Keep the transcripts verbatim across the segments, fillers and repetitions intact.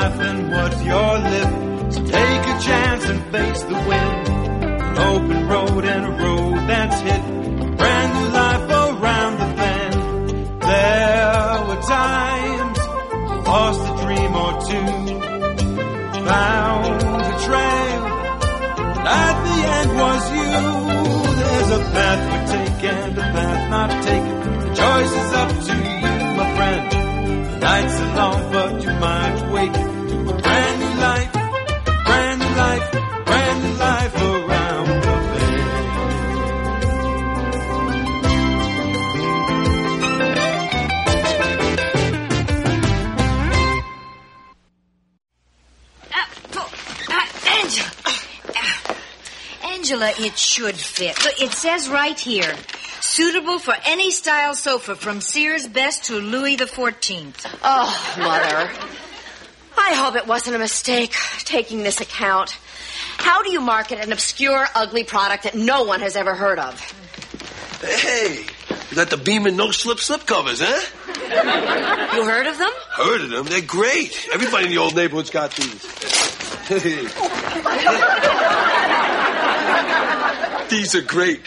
breath and what's your lip. So take a chance and face the wind. An open road and a road that's hit. Brand new life around the bend. There were times I lost a dream or two. Found a trail, and at the end was you. There's a path we take and a path not taken. The choice is up to you, my friend. The nights are long, but you might wake to a brand new life, brand new life, brand new life around the bend. Uh, uh, Angela. Uh, Angela, it should fit. Look, it says right here, suitable for any style sofa from Sears Best to Louis the Fourteenth. Oh, Mother. I hope it wasn't a mistake taking this account. How do you market an obscure, ugly product that no one has ever heard of? Hey, you got the Beeman no-slip slip covers, huh? You heard of them? Heard of them? They're great. Everybody in the old neighborhood's got these. These are great.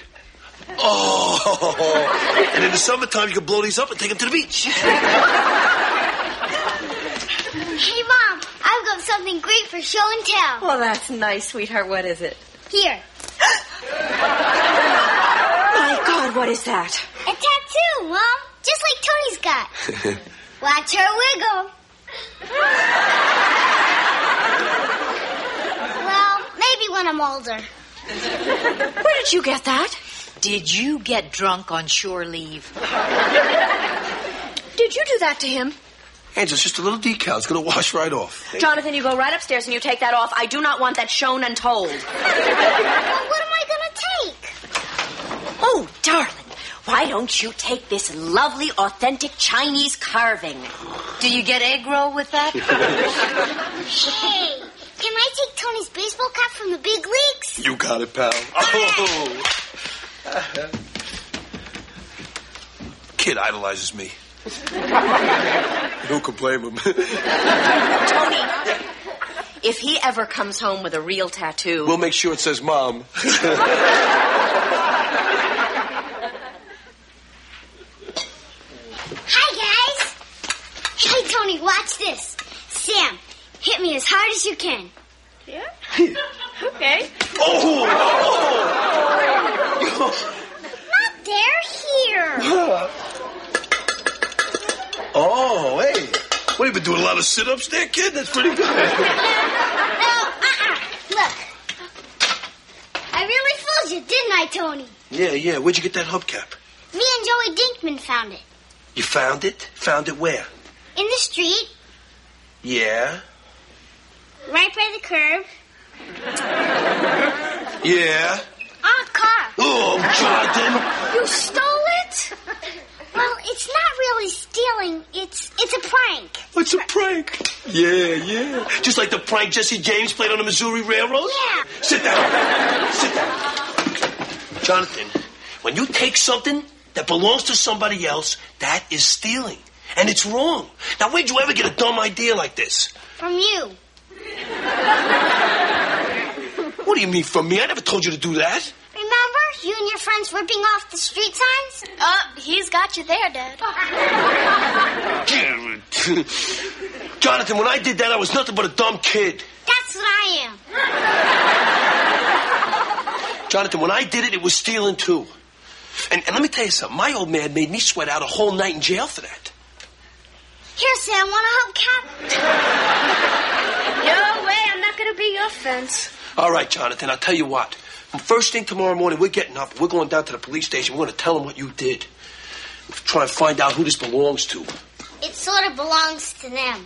Oh, and in the summertime, you can blow these up and take them to the beach. Hey, Mom, I've got something great for show and tell. Well, that's nice, sweetheart. What is it? Here. My God, what is that? A tattoo, Mom, just like Tony's got. Watch her wiggle. Well, maybe when I'm older. Where did you get that? Did you get drunk on shore leave? Did you do that to him? Angela, it's just a little decal. It's going to wash right off. Jonathan, you go right upstairs and you take that off. I do not want that shown and told. Well, what am I going to take? Oh, darling, why don't you take this lovely, authentic Chinese carving? Do you get egg roll with that? Hey, can I take Tony's baseball cap from the big leagues? You got it, pal. Oh. Kid idolizes me. Who can blame him? Tony, if he ever comes home with a real tattoo... We'll make sure it says Mom. Hi, guys. Hey, Tony, watch this. Sam, hit me as hard as you can. Yeah? Okay. Oh! Oh. Not there, here. Oh, hey. What, you been doing a lot of sit-ups there, kid? That's pretty good. No, uh-uh. Look. I really fooled you, didn't I, Tony? Yeah, yeah. Where'd you get that hubcap? Me and Joey Dinkman found it. You found it? Found it where? In the street. Yeah. Right by the curb. Yeah. On a car. Oh, Jonathan. You stole it? Well, it's not really stealing. It's it's a prank. It's a prank. Yeah, yeah. Just like the prank Jesse James played on the Missouri Railroad? Yeah. Sit down. Sit down. Jonathan, when you take something that belongs to somebody else, that is stealing. And it's wrong. Now, where'd you ever get a dumb idea like this? From you. What do you mean from me? I never told you to do that. Remember? You and your friends ripping off the street signs? Uh, he's got you there, Dad. Jonathan, when I did that, I was nothing but a dumb kid. That's what I am. Jonathan, when I did it, it was stealing too. And, and let me tell you something. My old man made me sweat out a whole night in jail for that. Here, Sam, want a hubcap? No way, I'm not going to be your fence. All right, Jonathan, I'll tell you what. First thing tomorrow morning, we're getting up. We're going down to the police station. We're going to tell them what you did. We'll try and find out who this belongs to. It sort of belongs to them.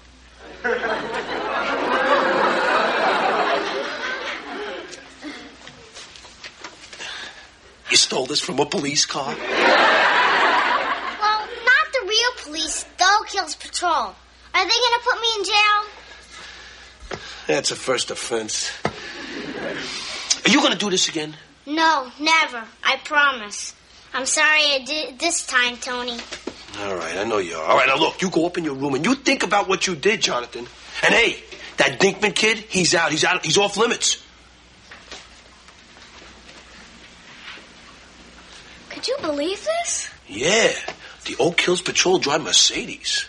You stole this from a police car? Well, not the real police. The Oak Hills Patrol. Are they going to put me in jail? That's a first offense. Are you going to do this again? No, never. I promise. I'm sorry I did it this time, Tony. All right, I know you are. All right, now look, you go up in your room and you think about what you did, Jonathan. And hey, that Dinkman kid, he's out. He's out. He's off limits. Could you believe this? Yeah. The Oak Hills Patrol drive Mercedes.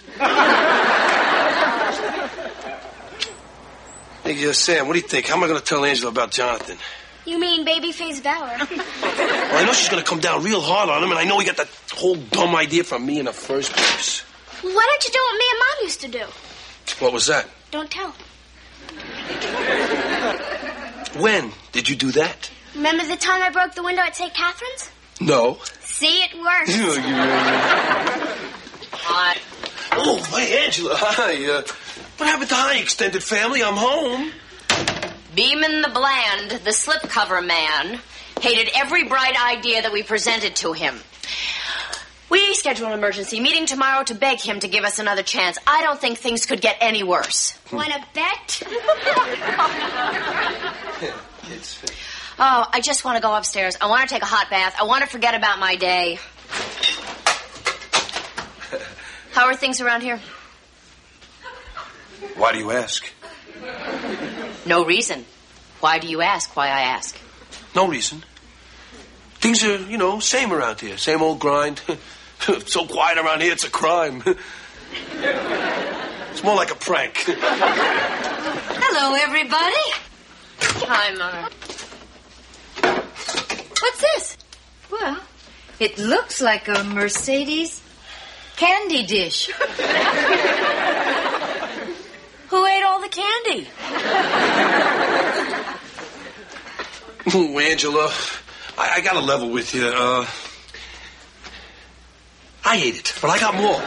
Hey, uh, Sam, what do you think? How am I going to tell Angela about Jonathan? You mean Babyface Bauer? Well, I know she's going to come down real hard on him, and I know he got that whole dumb idea from me in the first place. Why don't you do what me and Mom used to do? What was that? Don't tell. When did you do that? Remember the time I broke the window at Saint Catherine's? No. See, it works. Hi. Oh, hey, Angela. Hi. Uh, what happened to High Extended Family? I'm home. Beeman the Bland, the slipcover man, hated every bright idea that we presented to him. We scheduled an emergency meeting tomorrow to beg him to give us another chance. I don't think things could get any worse. Wanna bet? Oh, I just want to go upstairs. I want to take a hot bath. I want to forget about my day. How are things around here? Why do you ask? No reason. Why do you ask? Why I ask? No reason. Things are, you know, same around here. Same old grind. So quiet around here, it's a crime. It's more like a prank. Hello, everybody. Hi, Mother. What's this? Well, it looks like a Mercedes candy dish. Who ate all the candy? Oh, Angela, I, I gotta level with you. Uh, I ate it, but I got more.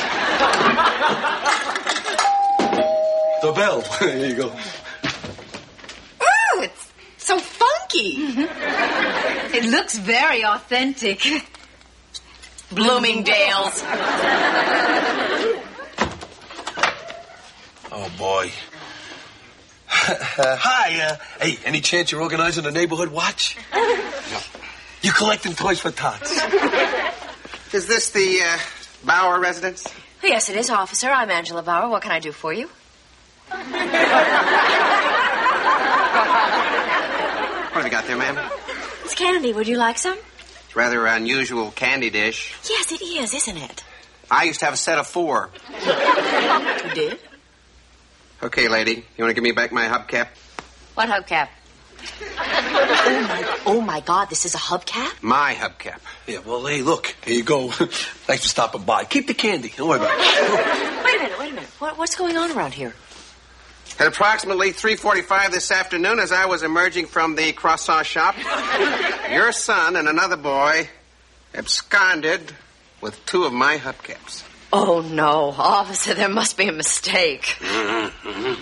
The bell. There you go. Oh, it's so funky. It looks very authentic. Bloomingdale's. Oh, boy. Uh, hi, uh, hey, any chance you're organizing a neighborhood watch? No. You collecting toys for tots? Is this the uh, Bauer residence? Yes, it is, officer. I'm Angela Bauer. What can I do for you? What have you got there, ma'am? It's candy. Would you like some? It's a rather unusual candy dish. Yes, it is, isn't it? I used to have a set of four. You did? Okay, lady. You want to give me back my hubcap? What hubcap? Oh, my, oh, my God. This is a hubcap? My hubcap. Yeah, well, hey, look. Here you go. Thanks for stopping by. Keep the candy. Don't worry about it. Wait a minute, wait a minute. What, what's going on around here? At approximately three forty-five this afternoon, as I was emerging from the croissant shop, your son and another boy absconded with two of my hubcaps. Oh, no. Officer, there must be a mistake. Mm-hmm, mm-hmm.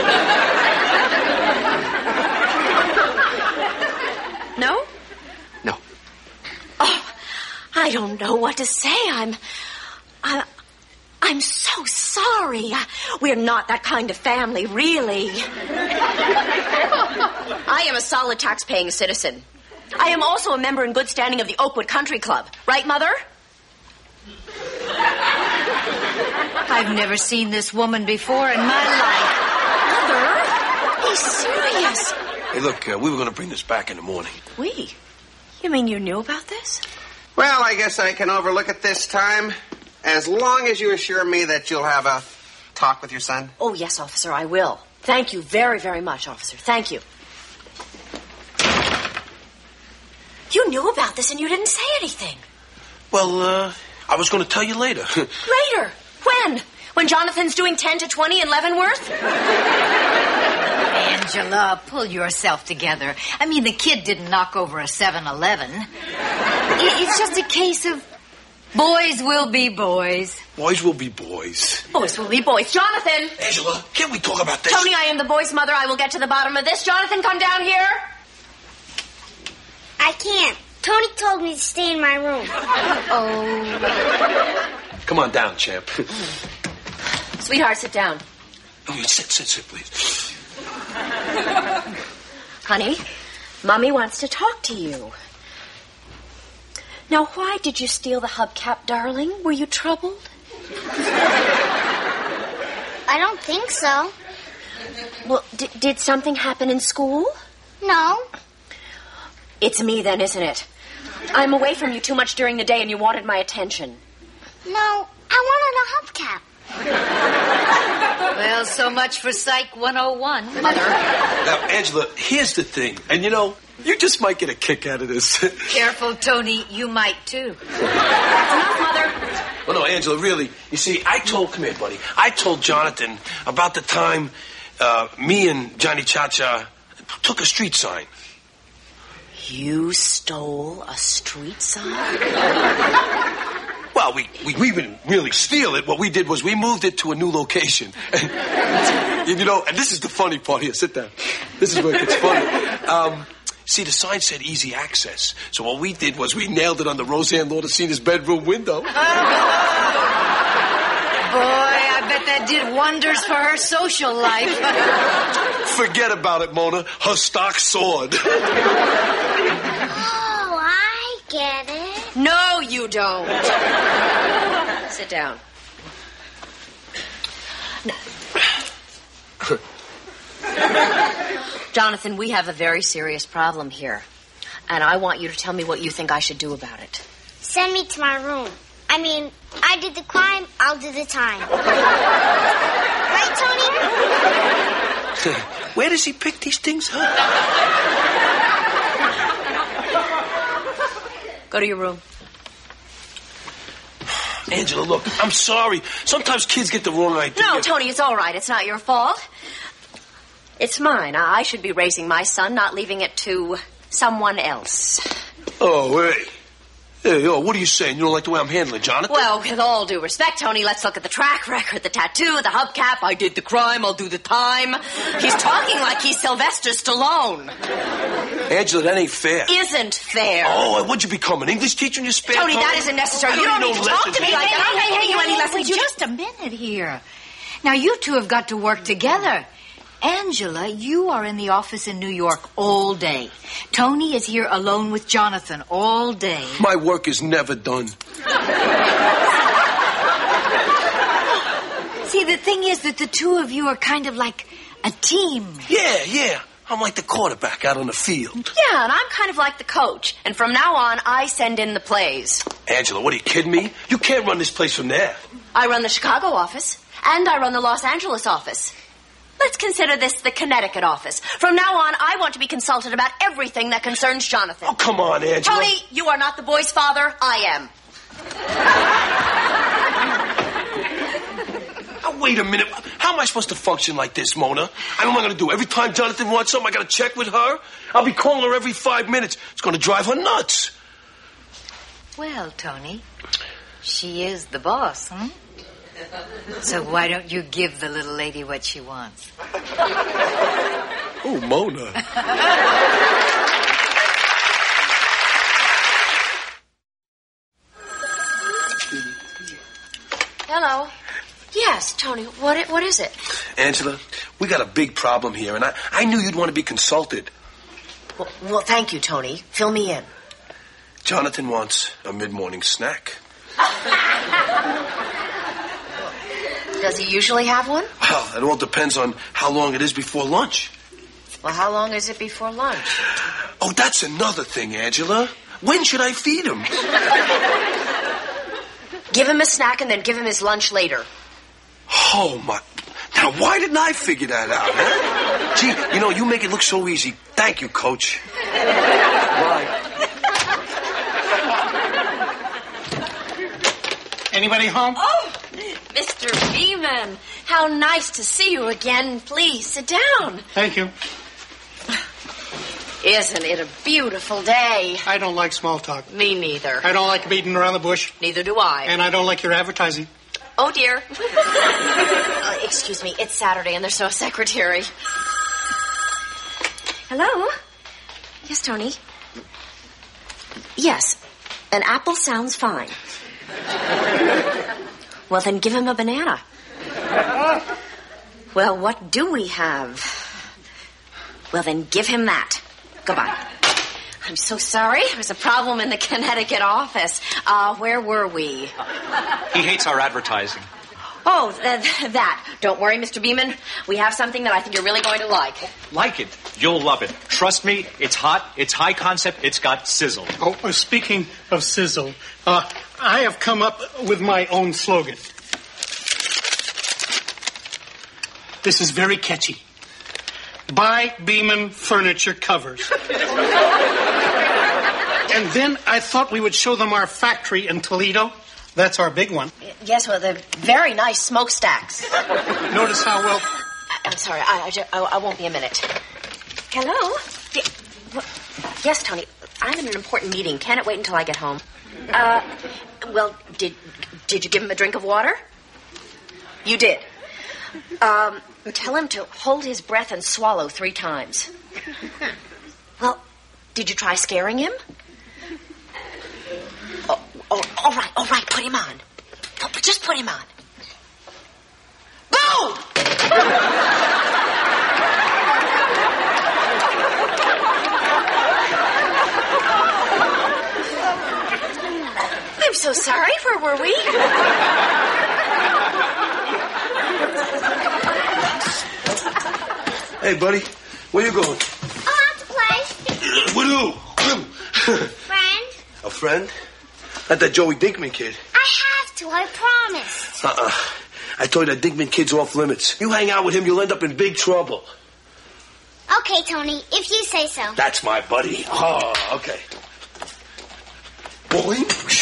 No? No. Oh, I don't know what to say. I'm... I'm... I'm so sorry. We're not that kind of family, really. I am a solid tax-paying citizen. I am also a member in good standing of the Oakwood Country Club. Right, Mother? I've never seen this woman before in my life. Mother, be serious. Hey, look, uh, we were going to bring this back in the morning. We? You mean you knew about this? Well, I guess I can overlook it this time, as long as you assure me that you'll have a talk with your son. Oh, yes, officer, I will. Thank you very, very much, officer. Thank you. You knew about this and you didn't say anything. Well, uh, I was going to tell you later. Later? When? When Jonathan's doing ten to twenty in Leavenworth? Angela, pull yourself together. I mean, the kid didn't knock over a seven eleven. It's just a case of boys will be boys. Boys will be boys. Boys will be boys. Jonathan! Angela, can't we talk about this? Tony, I am the boy's mother. I will get to the bottom of this. Jonathan, come down here. I can't. Tony told me to stay in my room. Oh. Come on down, champ. Sweetheart, sit down. Oh, sit, sit, sit, please. Honey, Mommy wants to talk to you. Now, why did you steal the hubcap, darling? Were you troubled? I don't think so. Well, d- did something happen in school? No. It's me then, isn't it? I'm away from you too much during the day and you wanted my attention. No, I wanted a hubcap. Well, so much for Psych one oh one, Mother. Now, Angela, here's the thing. And, you know, you just might get a kick out of this. Careful, Tony. You might, too. Enough, Mother. Well, no, Angela, really. You see, I told, come here, buddy. I told Jonathan about the time uh, me and Johnny Cha-Cha took a street sign. You stole a street sign? Well, we, we, we didn't really steal it. What we did was we moved it to a new location. And, you know, and this is the funny part. Here, sit down. This is where it gets funny. Um, see, the sign said easy access. So what we did was we nailed it on the Roseanne Laudacina's bedroom window. Boy, I bet that did wonders for her social life. Forget about it, Mona. Her stock soared. Oh, I get it. No, you don't. Sit down. Jonathan, we have a very serious problem here. And I want you to tell me what you think I should do about it. Send me to my room. I mean, I did the crime, I'll do the time. Right, Tony? Where does he pick these things up? Go to your room. Angela, look, I'm sorry. Sometimes kids get the wrong idea. No, Tony, it's all right. It's not your fault. It's mine. I should be raising my son, not leaving it to someone else. Oh, hey. Hey, oh, what are you saying? You don't like the way I'm handling Jonathan? Well, with all due respect, Tony, let's look at the track record, the tattoo, the hubcap. I did the crime, I'll do the time. He's talking like he's Sylvester Stallone. Angela, that ain't fair. Isn't fair. Oh, would you become an English teacher in your spare Tony, time? that isn't necessary. I You don't need need no to talk lessons. to me like that. I don't pay you any lessons. You Just a minute here. Now, you two have got to work together. Angela, you are in the office in New York all day. Tony is here alone with Jonathan all day. My work is never done. See, the thing is that the two of you are kind of like a team. Yeah, yeah. I'm like the quarterback out on the field. Yeah, and I'm kind of like the coach. And from now on, I send in the plays. Angela, what are you kidding me? You can't run this place from there. I run the Chicago office, and I run the Los Angeles office. Let's consider this the Connecticut office. From now on, I want to be consulted about everything that concerns Jonathan. Oh, come on, Angela. Tony, you are not the boy's father. I am. Oh, wait a minute. How am I supposed to function like this, Mona? I know what I'm going to do. Every time Jonathan wants something, I got to check with her. I'll be calling her every five minutes. It's going to drive her nuts. Well, Tony, she is the boss, hmm? So why don't you give the little lady what she wants? Oh, Mona. Hello. Yes, Tony, what, what is it? Angela, we got a big problem here, and I, I knew you'd want to be consulted. Well, well, thank you, Tony. Fill me in. Jonathan wants a mid-morning snack. Does he usually have one? Well, it all depends on how long it is before lunch. Well, how long is it before lunch? Oh, that's another thing, Angela. When should I feed him? Give him a snack and then give him his lunch later. Oh, my... Now, why didn't I figure that out, huh? Gee, you know, you make it look so easy. Thank you, Coach. Bye. Anybody home? Oh, Mister Beeman, how nice to see you again. Please, sit down. Thank you. Isn't it a beautiful day? I don't like small talk. Me neither. I don't like beating around the bush. Neither do I. And I don't like your advertising. Oh, dear. uh, excuse me, it's Saturday and there's no secretary. Hello? Yes, Tony? Yes, an apple sounds fine. Well, then give him a banana. Well, what do we have? Well, then give him that. Goodbye. I'm so sorry. There was a problem in the Connecticut office. Uh, where were we? He hates our advertising. Oh, th- that. Don't worry, Mister Beeman. We have something that I think you're really going to like. Like it. You'll love it. Trust me, it's hot, it's high concept, it's got sizzle. Oh, uh, speaking of sizzle, uh, I have come up with my own slogan. This is very catchy. Buy Beeman Furniture Covers. And then I thought we would show them our factory in Toledo. That's our big one. Yes, well, they're very nice smokestacks. Notice how well... I'm sorry, I, I, ju- I, I won't be a minute. Hello? D- well, yes, Tony, I'm in an important meeting. Can it wait until I get home? Uh, well, did did you give him a drink of water? You did. Um, tell him to hold his breath and swallow three times. Well, did you try scaring him? Oh, oh, all right, all right, put him on. Oh, just put him on. Boom! I'm so sorry. Where were we? Hey, buddy, where you going? I'll have to play. With who? Friend, A friend? Not that Joey Dinkman kid. I have to. I promised. Uh-uh. I told you that Dinkman kid's off limits. You hang out with him, you'll end up in big trouble. Okay, Tony, if you say so. That's my buddy. Oh, okay. Boy.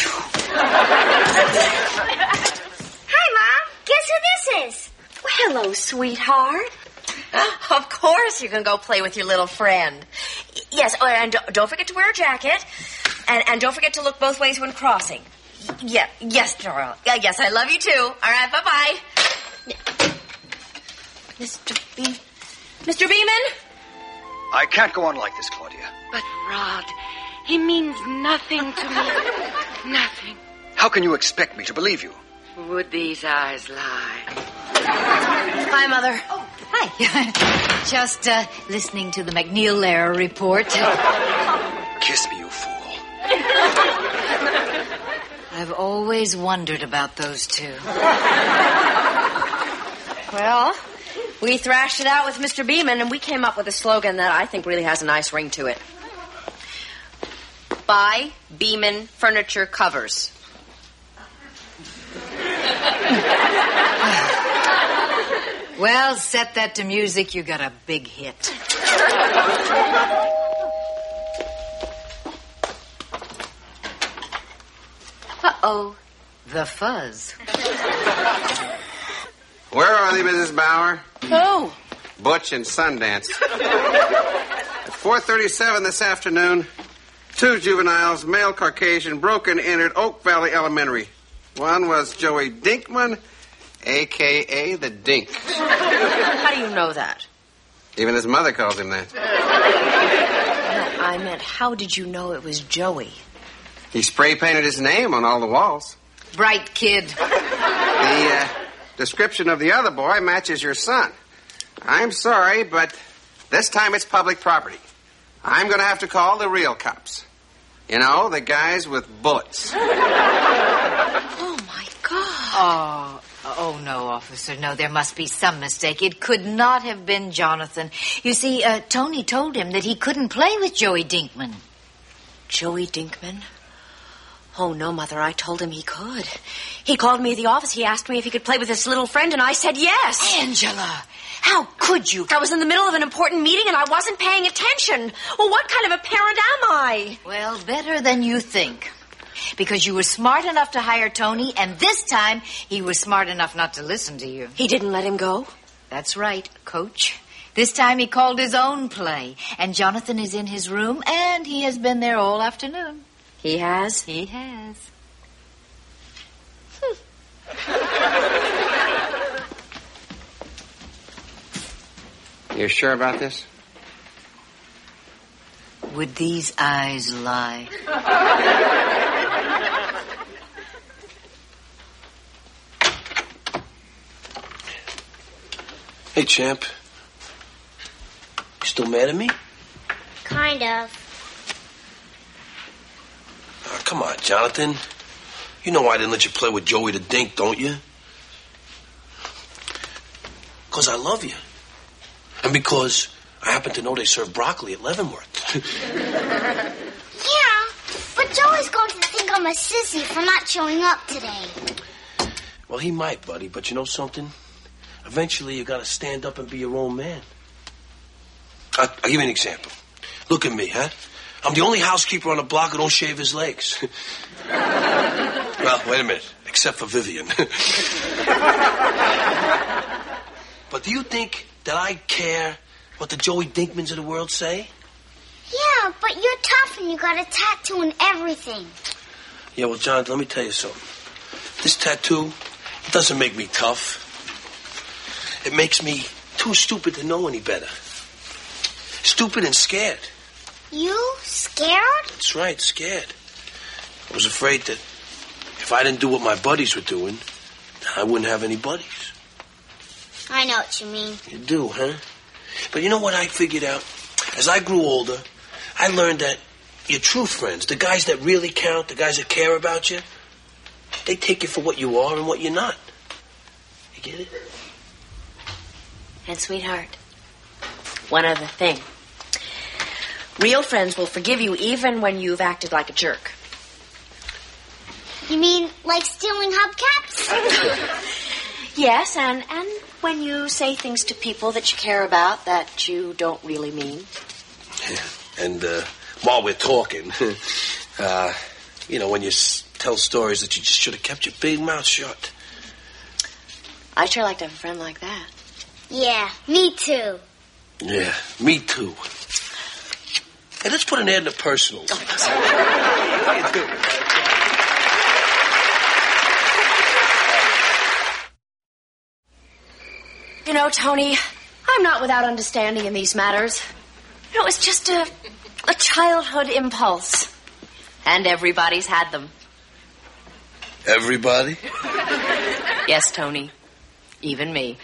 Hi, Mom. Guess who this is? Well, hello, sweetheart. Of course you can go play with your little friend. Yes, oh, and don't- don't forget to wear a jacket. And, and don't forget to look both ways when crossing. Yeah, yes, Doral. Yeah, yes, I love you too. All right, bye-bye. Mister Beam... Mister Beeman? I can't go on like this, Claudia. But, Rod, he means nothing to me. Nothing. How can you expect me to believe you? Would these eyes lie? Hi, Mother. Oh, hi. Just uh, listening to the McNeil Lehrer report. Kiss me, you fool. I've always wondered about those two. Well, we thrashed it out with Mister Beeman, and we came up with a slogan that I think really has a nice ring to it. Buy Beeman Furniture Covers. Well, set that to music, you got a big hit. Uh-oh, the fuzz. Where are they, Missus Bauer? Oh. Butch and Sundance. At four thirty-seven this afternoon, two juveniles, male Caucasian, broke and entered Oak Valley Elementary. One was Joey Dinkman, a k a the Dink. How do you know that? Even his mother calls him that. No, I meant, how did you know it was Joey? He spray-painted his name on all the walls. Bright kid. The uh, description of the other boy matches your son. I'm sorry, but this time it's public property. I'm going to have to call the real cops. You know, the guys with bullets. Oh, my God. Oh, oh, no, officer. No, there must be some mistake. It could not have been Jonathan. You see, uh, Tony told him that he couldn't play with Joey Dinkman. Joey Dinkman? Oh, no, Mother, I told him he could. He called me at the office. He asked me if he could play with his little friend, and I said yes. Angela, how could you? I was in the middle of an important meeting, and I wasn't paying attention. Well, what kind of a parent am I? Well, better than you think. Because you were smart enough to hire Tony, and this time he was smart enough not to listen to you. He didn't let him go? That's right, Coach. This time he called his own play, and Jonathan is in his room, and he has been there all afternoon. He has? He has. You sure about this? Would these eyes lie? Hey, champ. You still mad at me? Kind of. Oh, come on, Jonathan. You know I didn't let you play with Joey the Dink, don't you? Because I love you. And because I happen to know they serve broccoli at Leavenworth. Yeah, but Joey's going to think I'm a sissy for not showing up today. Well, he might, buddy, but you know something? Eventually, you got to stand up and be your own man. I'll, I'll give you an example. Look at me, huh? I'm the only housekeeper on the block who don't shave his legs. Well, wait a minute. Except for Vivian. But do you think that I care what the Joey Dinkmans of the world say? Yeah, but you're tough and you got a tattoo and everything. Yeah, well, John, let me tell you something. This tattoo, it doesn't make me tough. It makes me too stupid to know any better. Stupid and scared. You scared? That's right, scared. I was afraid that if I didn't do what my buddies were doing, I wouldn't have any buddies. I know what you mean. You do, huh? But you know what I figured out? As I grew older, I learned that your true friends, the guys that really count, the guys that care about you, they take you for what you are and what you're not. You get it? And, sweetheart, one other thing. Real friends will forgive you even when you've acted like a jerk. You mean like stealing hubcaps? Yes, and, and when you say things to people that you care about that you don't really mean. Yeah. And uh, while we're talking, uh, you know, when you s- tell stories that you just should have kept your big mouth shut. I'd sure like to have a friend like that. Yeah, me too. Yeah, me too. Hey, let's put an end to personals. How you doing? You know, Tony, I'm not without understanding in these matters. You know, it's just a, a childhood impulse. And everybody's had them. Everybody? Yes, Tony. Even me.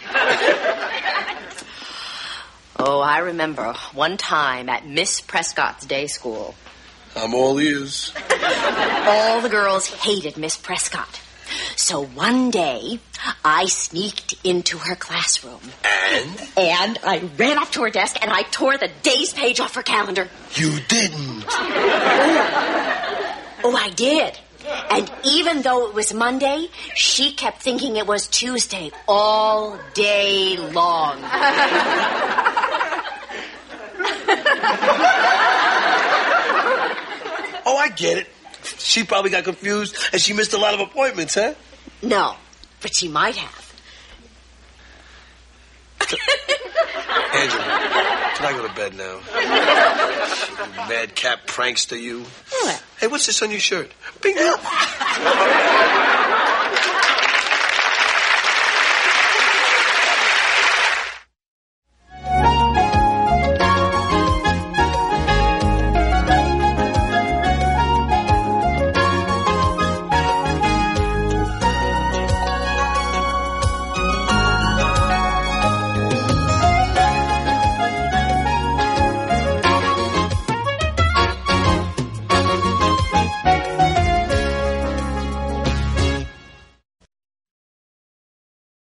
Oh, I remember one time at Miss Prescott's day school. I'm all ears. All the girls hated Miss Prescott. So one day, I sneaked into her classroom. And? And I ran up to her desk and I tore the day's page off her calendar. You didn't. Oh, oh I did. And even though it was Monday, she kept thinking it was Tuesday all day long. Oh, I get it. She probably got confused and she missed a lot of appointments, huh? No, but she might have. Angela, can I go to bed now? You madcap prankster, you. What? Hey, what's this on your shirt? Bingo.